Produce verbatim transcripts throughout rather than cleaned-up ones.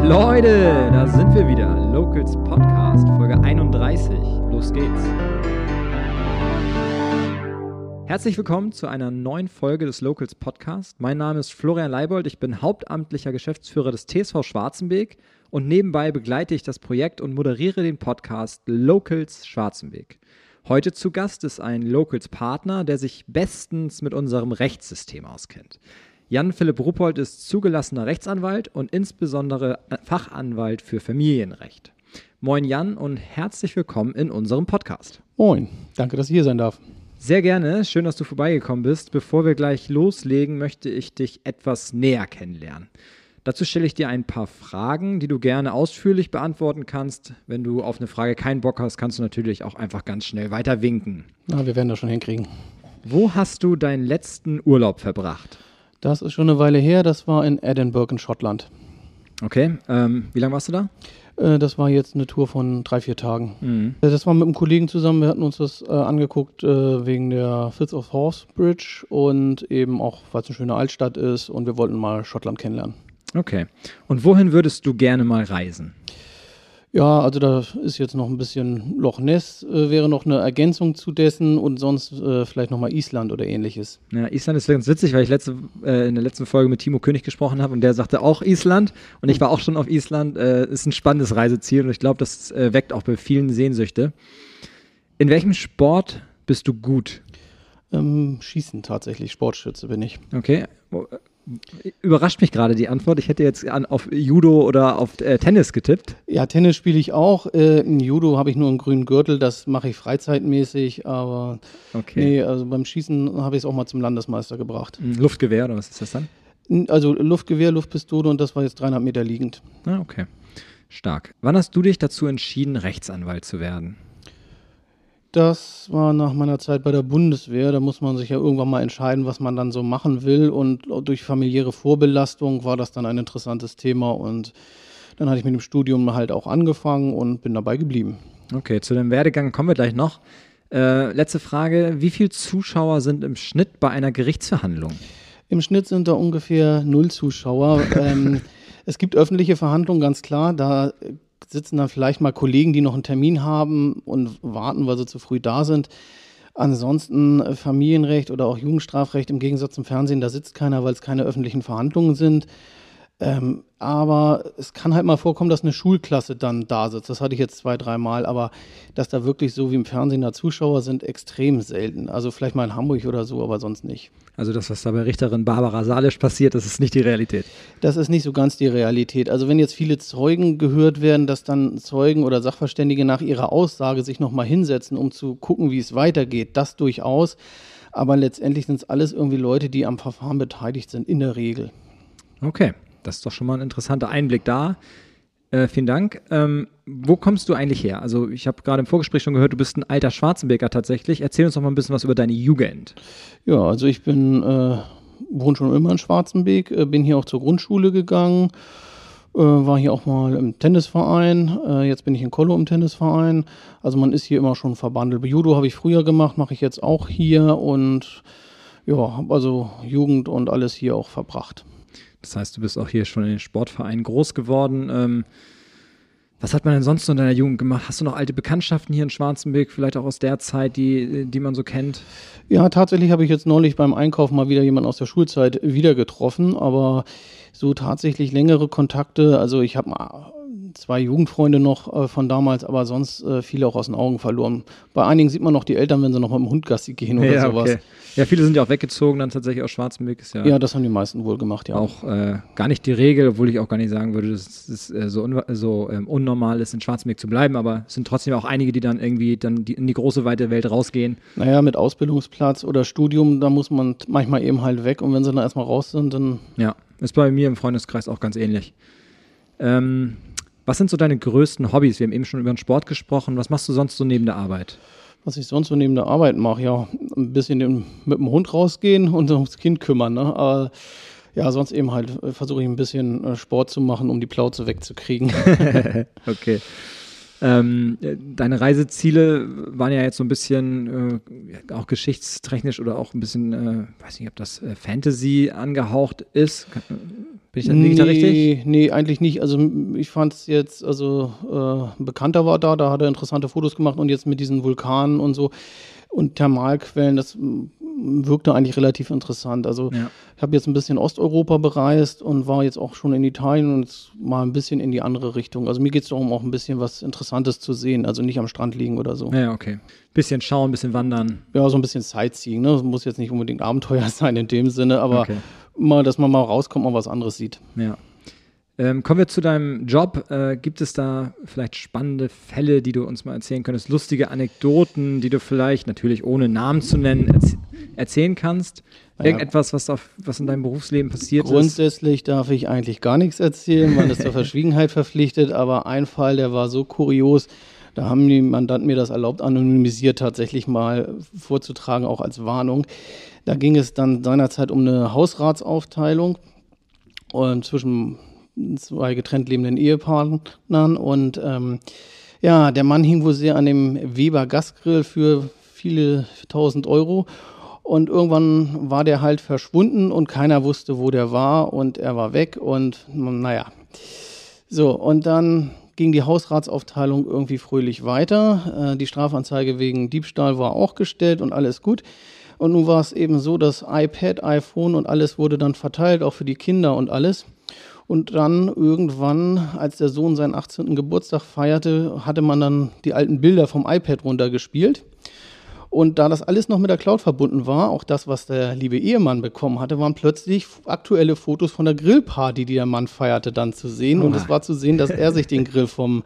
Leute, da sind wir wieder. Locals Podcast, Folge einunddreißig. Los geht's. Herzlich willkommen zu einer neuen Folge des Locals Podcast. Mein Name ist Florian Leibold, ich bin hauptamtlicher Geschäftsführer des T S V Schwarzenberg und nebenbei begleite ich das Projekt und moderiere den Podcast Locals Schwarzenberg. Heute zu Gast ist ein Locals-Partner, der sich bestens mit unserem Rechtssystem auskennt. Jan-Philipp Ruppold ist zugelassener Rechtsanwalt und insbesondere Fachanwalt für Familienrecht. Moin Jan und herzlich willkommen in unserem Podcast. Moin, danke, dass ich hier sein darf. Sehr gerne, schön, dass du vorbeigekommen bist. Bevor wir gleich loslegen, möchte ich dich etwas näher kennenlernen. Dazu stelle ich dir ein paar Fragen, die du gerne ausführlich beantworten kannst. Wenn du auf eine Frage keinen Bock hast, kannst du natürlich auch einfach ganz schnell weiter winken. Na, wir werden das schon hinkriegen. Wo hast du deinen letzten Urlaub verbracht? Das ist schon eine Weile her, das war in Edinburgh in Schottland. Okay, ähm, wie lange warst du da? Äh, das war jetzt eine Tour von drei, vier Tagen. Mhm. Das war mit einem Kollegen zusammen, wir hatten uns das äh, angeguckt äh, wegen der Firth of Forth Bridge und eben auch, weil es eine schöne Altstadt ist und wir wollten mal Schottland kennenlernen. Okay, und wohin würdest du gerne mal reisen? Ja, also da ist jetzt noch ein bisschen Loch Ness, äh, wäre noch eine Ergänzung zu dessen und sonst äh, vielleicht nochmal Island oder ähnliches. Ja, Island ist ganz witzig, weil ich letzte, äh, in der letzten Folge mit Timo König gesprochen habe und der sagte auch Island und ich war auch schon auf Island. Äh, ist ein spannendes Reiseziel und ich glaube, das äh, weckt auch bei vielen Sehnsüchte. In welchem Sport bist du gut? Ähm, Schießen tatsächlich, Sportschütze bin ich. Okay, überrascht mich gerade die Antwort. Ich hätte jetzt an, auf Judo oder auf äh, Tennis getippt. Ja, Tennis spiele ich auch. Äh, in Judo habe ich nur einen grünen Gürtel, das mache ich freizeitmäßig, aber okay. Nee, also beim Schießen habe ich es auch mal zum Landesmeister gebracht. Luftgewehr oder was ist das dann? Also Luftgewehr, Luftpistole und das war jetzt dreihundert Meter liegend. Ah, okay. Stark. Wann hast du dich dazu entschieden, Rechtsanwalt zu werden? Das war nach meiner Zeit bei der Bundeswehr. Da muss man sich ja irgendwann mal entscheiden, was man dann so machen will. Und durch familiäre Vorbelastung war das dann ein interessantes Thema. Und dann hatte ich mit dem Studium halt auch angefangen und bin dabei geblieben. Okay, zu dem Werdegang kommen wir gleich noch. Äh, letzte Frage. Wie viele Zuschauer sind im Schnitt bei einer Gerichtsverhandlung? Im Schnitt sind da ungefähr null Zuschauer. ähm, es gibt öffentliche Verhandlungen, ganz klar. Da sitzen dann vielleicht mal Kollegen, die noch einen Termin haben und warten, weil sie zu früh da sind. Ansonsten Familienrecht oder auch Jugendstrafrecht im Gegensatz zum Fernsehen, da sitzt keiner, weil es keine öffentlichen Verhandlungen sind. Ähm, aber es kann halt mal vorkommen, dass eine Schulklasse dann da sitzt. Das hatte ich jetzt zwei, dreimal, aber dass da wirklich so wie im Fernsehen da Zuschauer sind, extrem selten. Also vielleicht mal in Hamburg oder so, aber sonst nicht. Also das, was da bei Richterin Barbara Salisch passiert, das ist nicht die Realität. Das ist nicht so ganz die Realität. Also wenn jetzt viele Zeugen gehört werden, dass dann Zeugen oder Sachverständige nach ihrer Aussage sich nochmal hinsetzen, um zu gucken, wie es weitergeht, das durchaus. Aber letztendlich sind es alles irgendwie Leute, die am Verfahren beteiligt sind, in der Regel. Okay. Das ist doch schon mal ein interessanter Einblick da. Äh, vielen Dank. Ähm, wo kommst du eigentlich her? Also ich habe gerade im Vorgespräch schon gehört, du bist ein alter Schwarzenberger tatsächlich. Erzähl uns doch mal ein bisschen was über deine Jugend. Ja, also ich bin, äh, wohne schon immer in Schwarzenberg, äh, bin hier auch zur Grundschule gegangen, äh, war hier auch mal im Tennisverein, äh, jetzt bin ich in Kollo im Tennisverein. Also man ist hier immer schon verbandelt. Judo habe ich früher gemacht, mache ich jetzt auch hier und ja, habe also Jugend und alles hier auch verbracht. Das heißt, du bist auch hier schon in den Sportvereinen groß geworden. Ähm, was hat man denn sonst so in deiner Jugend gemacht? Hast du noch alte Bekanntschaften hier in Schwarzenberg, vielleicht auch aus der Zeit, die, die man so kennt? Ja, tatsächlich habe ich jetzt neulich beim Einkaufen mal wieder jemanden aus der Schulzeit wieder getroffen, aber so tatsächlich längere Kontakte, also ich habe mal zwei Jugendfreunde noch äh, von damals, aber sonst äh, viele auch aus den Augen verloren. Bei einigen sieht man noch die Eltern, wenn sie noch mit dem Hund Gassi gehen oder ja, sowas. Okay. Ja, viele sind ja auch weggezogen, dann tatsächlich aus Schwarzenberg. Ist ja, ja, das haben die meisten wohl gemacht, ja. Auch äh, gar nicht die Regel, obwohl ich auch gar nicht sagen würde, dass es äh, so, un- so ähm, unnormal ist, in Schwarzenberg zu bleiben, aber es sind trotzdem auch einige, die dann irgendwie dann die, in die große, weite Welt rausgehen. Naja, mit Ausbildungsplatz oder Studium, da muss man manchmal eben halt weg und wenn sie dann erstmal raus sind, dann... Ja, ist bei mir im Freundeskreis auch ganz ähnlich. Ähm, was sind so deine größten Hobbys? Wir haben eben schon über den Sport gesprochen. Was machst du sonst so neben der Arbeit? Was ich sonst so neben der Arbeit mache, ja, ein bisschen den, mit dem Hund rausgehen und ums Kind kümmern, ne? Aber ja, sonst eben halt versuche ich ein bisschen Sport zu machen, um die Plauze wegzukriegen. Okay. Ähm, deine Reiseziele waren ja jetzt so ein bisschen äh, auch geschichtstechnisch oder auch ein bisschen, äh, weiß nicht, ob das äh, Fantasy angehaucht ist. Bin ich, liege ich da richtig? Nee, nee, eigentlich nicht. Also ich fand es jetzt, also äh, ein Bekannter war da, da hat er interessante Fotos gemacht und jetzt mit diesen Vulkanen und so und Thermalquellen, das m, wirkte eigentlich relativ interessant. Also Ja. ich habe jetzt ein bisschen Osteuropa bereist und war jetzt auch schon in Italien und jetzt mal ein bisschen in die andere Richtung. Also mir geht es darum, auch ein bisschen was Interessantes zu sehen, also nicht am Strand liegen oder so. Ja, okay. Bisschen schauen, bisschen wandern. Ja, so ein bisschen Sightseeing, ne? Das muss jetzt nicht unbedingt Abenteuer sein in dem Sinne, aber Okay. mal, dass man mal rauskommt und was anderes sieht. Ja. Ähm, kommen wir zu deinem Job. Äh, gibt es da vielleicht spannende Fälle, die du uns mal erzählen könntest? Lustige Anekdoten, die du vielleicht, natürlich ohne Namen zu nennen, erz- erzählen kannst? Ja. Irgendetwas, was, auf, was in deinem Berufsleben passiert ist? Grundsätzlich darf ich eigentlich gar nichts erzählen, man ist zur Verschwiegenheit verpflichtet, aber ein Fall, der war so kurios, da haben die Mandanten mir das erlaubt, anonymisiert tatsächlich mal vorzutragen, auch als Warnung. Da ging es dann seinerzeit um eine Hausratsaufteilung und zwischen zwei getrennt lebenden Ehepartnern und ähm, ja, der Mann hing wohl sehr an dem Weber Gasgrill für viele tausend Euro und irgendwann war der halt verschwunden und keiner wusste, wo der war und er war weg und naja, so und dann ging die Hausratsaufteilung irgendwie fröhlich weiter. Äh, die Strafanzeige wegen Diebstahl war auch gestellt und alles gut. Und nun war es eben so, dass iPad, iPhone und alles wurde dann verteilt, auch für die Kinder und alles. Und dann irgendwann, als der Sohn seinen achtzehnten Geburtstag feierte, hatte man dann die alten Bilder vom iPad runtergespielt. Und da das alles noch mit der Cloud verbunden war, auch das, was der liebe Ehemann bekommen hatte, waren plötzlich aktuelle Fotos von der Grillparty, die der Mann feierte, dann zu sehen. Und es war zu sehen, dass er sich den Grill vom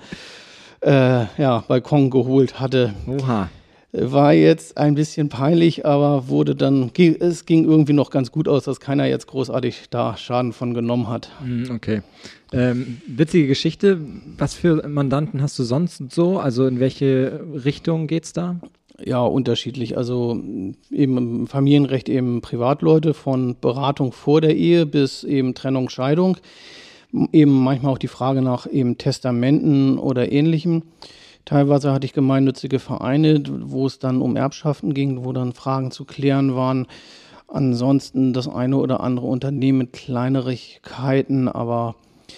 äh, ja, Balkon geholt hatte. Oha. War jetzt ein bisschen peinlich, aber wurde dann, es ging irgendwie noch ganz gut aus, dass keiner jetzt großartig da Schaden von genommen hat. Okay. Ähm, witzige Geschichte. Was für Mandanten hast du sonst so? Also in welche Richtung geht's da? Ja, unterschiedlich. Also eben im Familienrecht eben Privatleute von Beratung vor der Ehe bis eben Trennung, Scheidung. Eben manchmal auch die Frage nach eben Testamenten oder Ähnlichem. Teilweise hatte ich gemeinnützige Vereine, wo es dann um Erbschaften ging, wo dann Fragen zu klären waren. Ansonsten das eine oder andere Unternehmen mit Kleinigkeiten, aber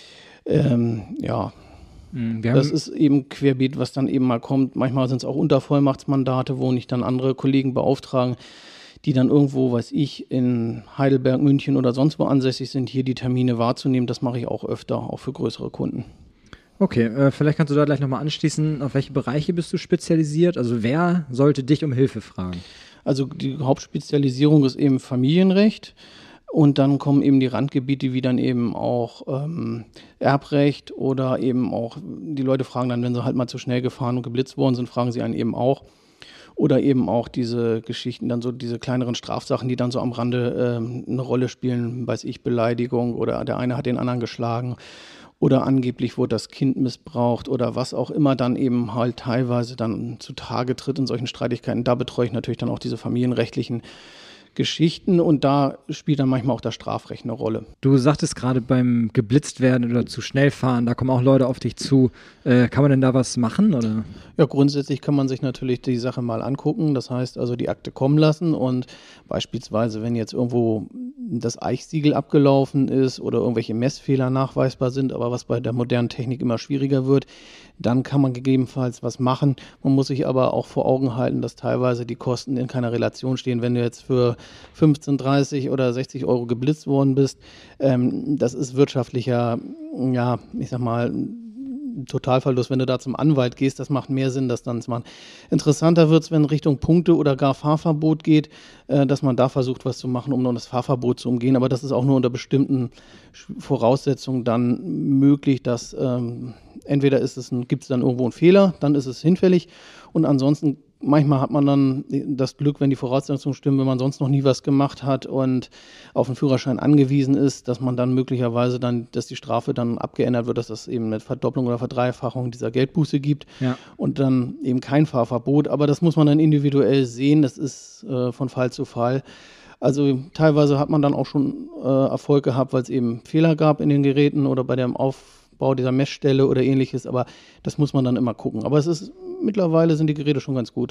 ähm, ja, Wir das haben, ist eben querbeet, was dann eben mal kommt. Manchmal sind es auch Untervollmachtsmandate, wo nicht dann andere Kollegen beauftragen, die dann irgendwo, weiß ich, in Heidelberg, München oder sonst wo ansässig sind, hier die Termine wahrzunehmen. Das mache ich auch öfter, auch für größere Kunden. okay, äh, vielleicht kannst du da gleich nochmal anschließen, auf welche Bereiche bist du spezialisiert? Also wer sollte dich um Hilfe fragen? Also die Hauptspezialisierung ist eben Familienrecht und dann kommen eben die Randgebiete wie dann eben auch ähm, Erbrecht oder eben auch, die Leute fragen dann, wenn sie halt mal zu schnell gefahren und geblitzt worden sind, fragen sie einen eben auch. Oder eben auch diese Geschichten, dann so diese kleineren Strafsachen, die dann so am Rande ähm, eine Rolle spielen, weiß ich, Beleidigung oder der eine hat den anderen geschlagen. Oder angeblich wurde das Kind missbraucht oder was auch immer dann eben halt teilweise dann zutage tritt in solchen Streitigkeiten. Da betreue ich natürlich dann auch diese familienrechtlichen Geschichten und da spielt dann manchmal auch das Strafrecht eine Rolle. Du sagtest gerade beim geblitzt werden oder zu schnell fahren, da kommen auch Leute auf dich zu. Äh, kann man denn da was machen, oder? Ja, grundsätzlich kann man sich natürlich die Sache mal angucken. Das heißt also die Akte kommen lassen und beispielsweise, wenn jetzt irgendwo das Eichsiegel abgelaufen ist oder irgendwelche Messfehler nachweisbar sind, aber was bei der modernen Technik immer schwieriger wird, dann kann man gegebenenfalls was machen. Man muss sich aber auch vor Augen halten, dass teilweise die Kosten in keiner Relation stehen. Wenn du jetzt für fünfzehn, dreißig oder sechzig Euro geblitzt worden bist, ähm, das ist wirtschaftlicher, ja, ich sag mal, Totalverlust, wenn du da zum Anwalt gehst, das macht mehr Sinn, das dann zu machen. Interessanter wird es, wenn Richtung Punkte oder gar Fahrverbot geht, äh, dass man da versucht, was zu machen, um noch das Fahrverbot zu umgehen. Aber das ist auch nur unter bestimmten Voraussetzungen dann möglich, dass ähm, entweder ist es ein, gibt es dann irgendwo einen Fehler, dann ist es hinfällig und ansonsten manchmal hat man dann das Glück, wenn die Voraussetzungen stimmen, wenn man sonst noch nie was gemacht hat und auf einen Führerschein angewiesen ist, dass man dann möglicherweise dann, dass die Strafe dann abgeändert wird, dass das eben eine Verdopplung oder Verdreifachung dieser Geldbuße gibt ja. Und dann eben kein Fahrverbot. Aber das muss man dann individuell sehen, das ist äh, von Fall zu Fall. Also teilweise hat man dann auch schon äh, Erfolg gehabt, weil es eben Fehler gab in den Geräten oder bei dem Aufbau dieser Messstelle oder ähnliches, aber das muss man dann immer gucken. Aber es ist mittlerweile sind die Geräte schon ganz gut.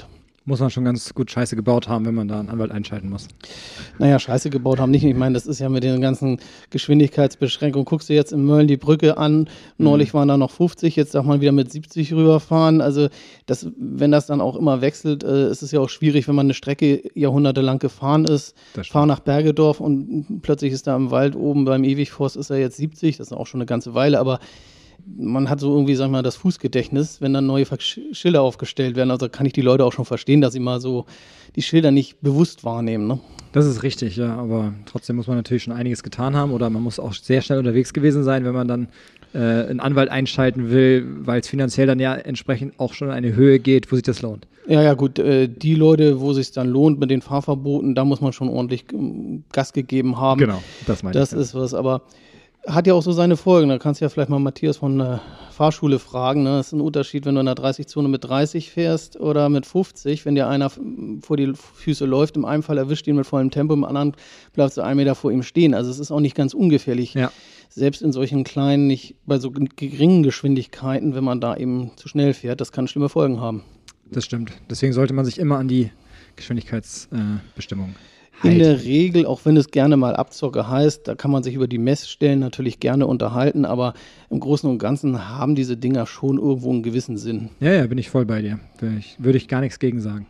muss man schon ganz gut Scheiße gebaut haben, wenn man da einen Anwalt einschalten muss. Naja, Scheiße gebaut haben nicht. Ich meine, das ist ja mit den ganzen Geschwindigkeitsbeschränkungen. Guckst du jetzt in Mölln die Brücke an, neulich waren da noch fünfzig, jetzt darf man wieder mit siebzig rüberfahren. Also das, wenn das dann auch immer wechselt, äh, ist es ja auch schwierig, wenn man eine Strecke jahrhundertelang gefahren ist, fahr nach Bergedorf und plötzlich ist da im Wald oben beim Ewigforst ist er jetzt siebzig, das ist auch schon eine ganze Weile, aber man hat so irgendwie, sag mal, das Fußgedächtnis, wenn dann neue Schilder aufgestellt werden. Also kann ich die Leute auch schon verstehen, dass sie mal so die Schilder nicht bewusst wahrnehmen. Ne? Das ist richtig, ja. Aber trotzdem muss man natürlich schon einiges getan haben oder man muss auch sehr schnell unterwegs gewesen sein, wenn man dann äh, einen Anwalt einschalten will, weil es finanziell dann ja entsprechend auch schon in eine Höhe geht, wo sich das lohnt. Ja, ja, gut. Äh, die Leute, wo es sich dann lohnt mit den Fahrverboten, da muss man schon ordentlich ähm, Gas gegeben haben. Genau, das meine ich. Das ist was, aber hat ja auch so seine Folgen. Da kannst du ja vielleicht mal Matthias von der Fahrschule fragen. Ne? Das ist ein Unterschied, wenn du in der dreißig-Zone mit dreißig fährst oder mit fünfzig. Wenn dir einer vor die Füße läuft, im einen Fall erwischt ihn mit vollem Tempo, im anderen bleibst du einen Meter vor ihm stehen. Also es ist auch nicht ganz ungefährlich. Ja. Selbst in solchen kleinen, nicht bei so geringen Geschwindigkeiten, wenn man da eben zu schnell fährt, das kann schlimme Folgen haben. Das stimmt. Deswegen sollte man sich immer an die Geschwindigkeitsbestimmungen äh, In der Regel, auch wenn es gerne mal Abzocke heißt, da kann man sich über die Messstellen natürlich gerne unterhalten, aber im Großen und Ganzen haben diese Dinger schon irgendwo einen gewissen Sinn. Ja, ja, bin ich voll bei dir. Würde ich, würde ich gar nichts gegen sagen.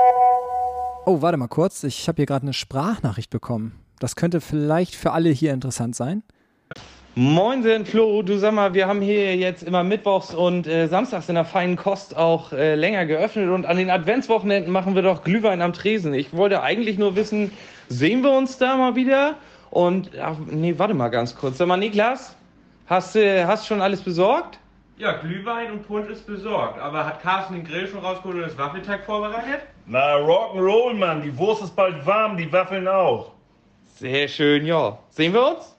Oh, warte mal kurz. Ich habe hier gerade eine Sprachnachricht bekommen. Das könnte vielleicht für alle hier interessant sein. Moinsen, Flo, du sag mal, wir haben hier jetzt immer mittwochs und äh, samstags in der feinen Kost auch äh, länger geöffnet und an den Adventswochenenden machen wir doch Glühwein am Tresen. Ich wollte eigentlich nur wissen, sehen wir uns da mal wieder? Und, ach, nee, warte mal ganz kurz. Sag mal, Niklas, hast du äh, hast schon alles besorgt? Ja, Glühwein und Punsch ist besorgt. Aber hat Carsten den Grill schon rausgeholt und das Waffelteig vorbereitet? Na, Rock'n'Roll, Mann. Die Wurst ist bald warm, die Waffeln auch. Sehr schön, ja. Sehen wir uns?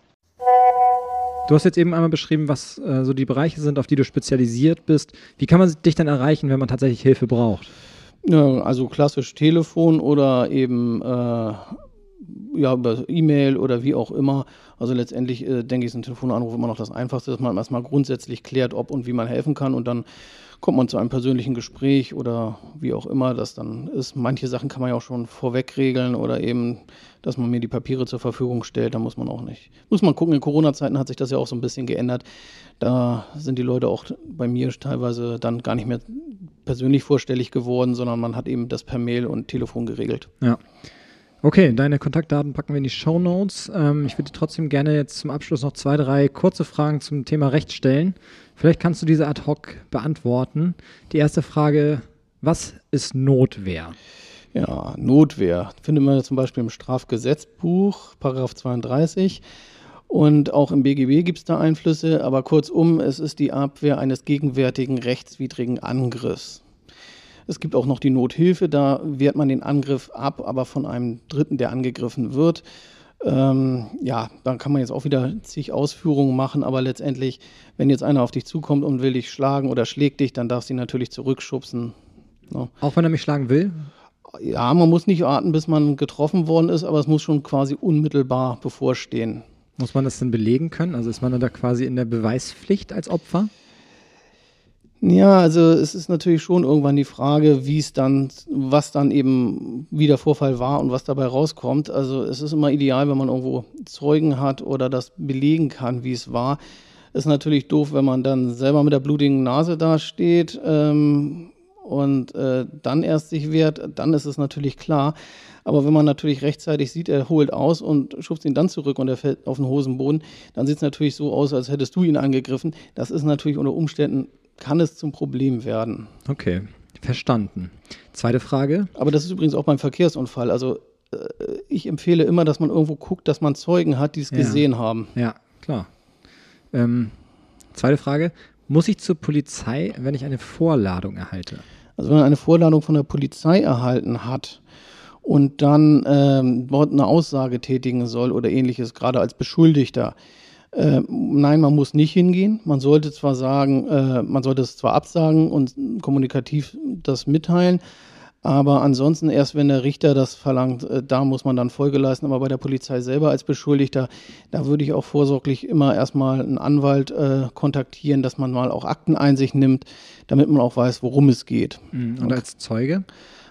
Du hast jetzt eben einmal beschrieben, was äh, so die Bereiche sind, auf die du spezialisiert bist. Wie kann man dich denn erreichen, wenn man tatsächlich Hilfe braucht? Ja, also klassisch Telefon oder eben äh, ja, über E-Mail oder wie auch immer. Also letztendlich äh, denke ich, ist ein Telefonanruf immer noch das Einfachste, dass man erstmal grundsätzlich klärt, ob und wie man helfen kann und dann kommt man zu einem persönlichen Gespräch oder wie auch immer das dann ist. Manche Sachen kann man ja auch schon vorweg regeln oder eben, dass man mir die Papiere zur Verfügung stellt, da muss man auch nicht. Muss man gucken, in Corona-Zeiten hat sich das ja auch so ein bisschen geändert. Da sind die Leute auch bei mir teilweise dann gar nicht mehr persönlich vorstellig geworden, sondern man hat eben das per Mail und Telefon geregelt. Ja. Okay, deine Kontaktdaten packen wir in die Shownotes. Ähm, ich würde trotzdem gerne jetzt zum Abschluss noch zwei, drei kurze Fragen zum Thema Recht stellen. Vielleicht kannst du diese ad hoc beantworten. Die erste Frage, was ist Notwehr? Ja, Notwehr findet man zum Beispiel im Strafgesetzbuch, Paragraph zweiunddreißig. Und auch im B G B gibt es da Einflüsse. Aber kurzum, es ist die Abwehr eines gegenwärtigen rechtswidrigen Angriffs. Es gibt auch noch die Nothilfe, da wehrt man den Angriff ab, aber von einem Dritten, der angegriffen wird. Ähm, ja, da kann man jetzt auch wieder zig Ausführungen machen, aber letztendlich, wenn jetzt einer auf dich zukommt und will dich schlagen oder schlägt dich, dann darfst du ihn natürlich zurückschubsen. Ne? Auch wenn er mich schlagen will? Ja, man muss nicht warten, bis man getroffen worden ist, aber es muss schon quasi unmittelbar bevorstehen. Muss man das denn belegen können? Also ist man da quasi in der Beweispflicht als Opfer? Ja, also es ist natürlich schon irgendwann die Frage, wie es dann, was dann eben wie der Vorfall war und was dabei rauskommt. Also es ist immer ideal, wenn man irgendwo Zeugen hat oder das belegen kann, wie es war. Ist natürlich doof, wenn man dann selber mit der blutigen Nase dasteht ähm, und äh, dann erst sich wehrt, dann ist es natürlich klar. Aber wenn man natürlich rechtzeitig sieht, er holt aus und schubst ihn dann zurück und er fällt auf den Hosenboden, dann sieht es natürlich so aus, als hättest du ihn angegriffen. Das ist natürlich unter Umständen, kann es zum Problem werden. Okay, verstanden. Zweite Frage. Aber das ist übrigens auch beim Verkehrsunfall. Also äh, ich empfehle immer, dass man irgendwo guckt, dass man Zeugen hat, die es Ja. gesehen haben. Ja, klar. Ähm, zweite Frage. Muss ich zur Polizei, wenn ich eine Vorladung erhalte? Also wenn man eine Vorladung von der Polizei erhalten hat und dann ähm, dort eine Aussage tätigen soll oder ähnliches, gerade als Beschuldigter, Äh, nein, man muss nicht hingehen. Man sollte zwar sagen, äh, man sollte es zwar absagen und kommunikativ das mitteilen, aber ansonsten erst, wenn der Richter das verlangt, äh, da muss man dann Folge leisten. Aber bei der Polizei selber als Beschuldigter, da würde ich auch vorsorglich immer erstmal einen Anwalt äh, kontaktieren, dass man mal auch Akteneinsicht nimmt, damit man auch weiß, worum es geht. Und als Zeuge?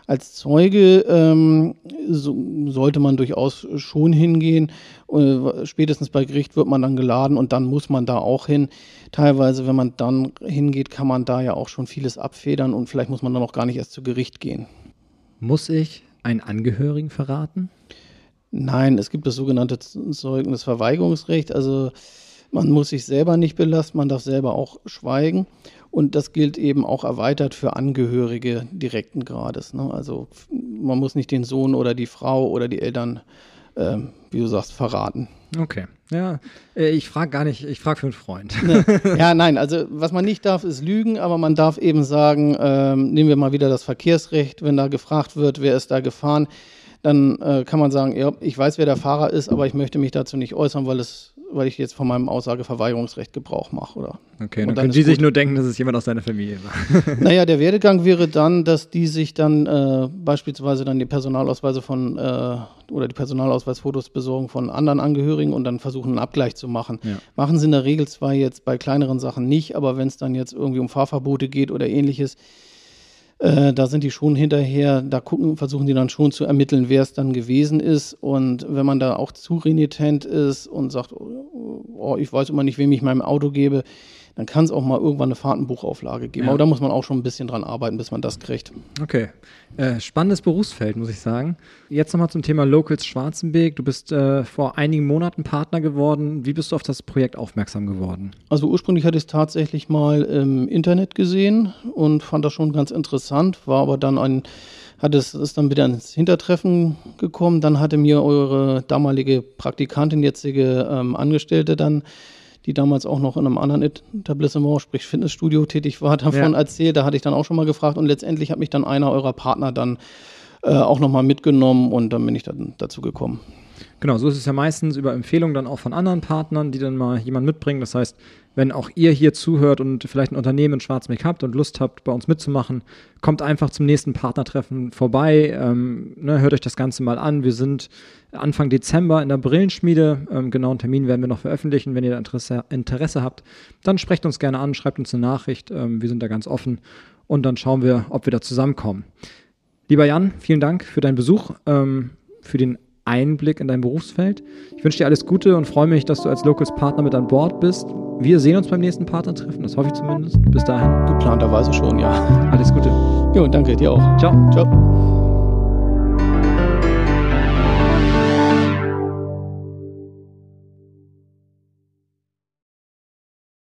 Als Zeuge ähm, so, sollte man durchaus schon hingehen. Äh, spätestens bei Gericht wird man dann geladen und dann muss man da auch hin. Teilweise, wenn man dann hingeht, kann man da ja auch schon vieles abfedern und vielleicht muss man dann auch gar nicht erst zu Gericht gehen. Muss ich einen Angehörigen verraten? Nein, es gibt das sogenannte Zeugnisverweigerungsrecht. Also man muss sich selber nicht belasten, man darf selber auch schweigen. Und das gilt eben auch erweitert für Angehörige direkten Grades. Ne? Also man muss nicht den Sohn oder die Frau oder die Eltern, äh, wie du sagst, verraten. Okay, ja, ich frage gar nicht, ich frage für einen Freund. Ja, nein, also was man nicht darf, ist lügen, aber man darf eben sagen, ähm, nehmen wir mal wieder das Verkehrsrecht, wenn da gefragt wird, wer ist da gefahren, dann äh, kann man sagen, ja, ich weiß, wer der Fahrer ist, aber ich möchte mich dazu nicht äußern, weil es, weil ich jetzt von meinem Aussageverweigerungsrecht Gebrauch mache. Oder? Okay, dann, dann können die sich nur denken, dass es jemand aus seiner Familie war. Naja, der Werdegang wäre dann, dass die sich dann äh, beispielsweise dann die Personalausweise von äh, oder die Personalausweisfotos besorgen von anderen Angehörigen und dann versuchen, einen Abgleich zu machen. Ja. Machen sie in der Regel zwar jetzt bei kleineren Sachen nicht, aber wenn es dann jetzt irgendwie um Fahrverbote geht oder ähnliches, Äh, da sind die schon hinterher, da gucken, versuchen die dann schon zu ermitteln, wer es dann gewesen ist. Und wenn man da auch zu renitent ist und sagt, oh, ich weiß immer nicht, wem ich meinem Auto gebe, dann kann es auch mal irgendwann eine Fahrtenbuchauflage geben. Ja. Aber da muss man auch schon ein bisschen dran arbeiten, bis man das kriegt. Okay. Äh, spannendes Berufsfeld, muss ich sagen. Jetzt nochmal zum Thema Locals Schwarzenberg. Du bist äh, vor einigen Monaten Partner geworden. Wie bist du auf das Projekt aufmerksam geworden? Also ursprünglich hatte ich es tatsächlich mal im Internet gesehen und fand das schon ganz interessant, war aber dann ein hat es ist dann wieder ins Hintertreffen gekommen. Dann hatte mir eure damalige Praktikantin, jetzige ähm, Angestellte dann, die damals auch noch in einem anderen Etablissement, sprich Fitnessstudio tätig war, davon ja. erzählt. Da hatte ich dann auch schon mal gefragt und letztendlich hat mich dann einer eurer Partner dann äh, auch nochmal mitgenommen und dann bin ich dann dazu gekommen. Genau, so ist es ja meistens über Empfehlungen dann auch von anderen Partnern, die dann mal jemanden mitbringen. Das heißt, wenn auch ihr hier zuhört und vielleicht ein Unternehmen in Schwarzenberg habt und Lust habt, bei uns mitzumachen, kommt einfach zum nächsten Partnertreffen vorbei. Ähm, ne, hört euch das Ganze mal an. Wir sind Anfang Dezember in der Brillenschmiede. Ähm, genauen Termin werden wir noch veröffentlichen. Wenn ihr da Interesse, Interesse habt, dann sprecht uns gerne an, schreibt uns eine Nachricht. Ähm, wir sind da ganz offen und dann schauen wir, ob wir da zusammenkommen. Lieber Jan, vielen Dank für deinen Besuch, ähm, für den Einblick in dein Berufsfeld. Ich wünsche dir alles Gute und freue mich, dass du als Locals Partner mit an Bord bist. Wir sehen uns beim nächsten Partnertreffen, das hoffe ich zumindest. Bis dahin. Geplanterweise schon, ja. Alles Gute. Jo, danke dir auch. Ciao. Ciao.